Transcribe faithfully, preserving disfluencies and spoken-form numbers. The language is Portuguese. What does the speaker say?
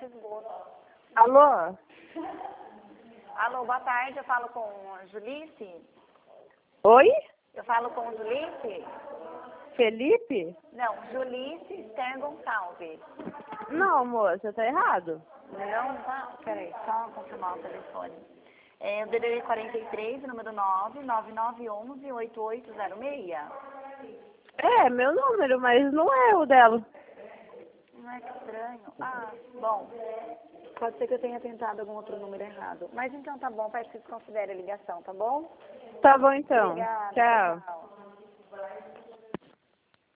esgoto. Alô? Alô, boa tarde, eu falo com Julice? Oi? Eu falo com Julice? Felipe? Não, Julice Esther Gonçalves. Não, moça, tá errado. Não, tá? Peraí, só confirmar o telefone. É o D D D quarenta e três, número nove nove nove um um oito oito zero seis. É, meu número, mas não é o dela. Não é que estranho. Ah, bom. Pode ser que eu tenha tentado algum outro número errado. Mas então tá bom, peço que desconsidere a ligação, tá bom? Tá bom então. Obrigada. Tchau. Tchau.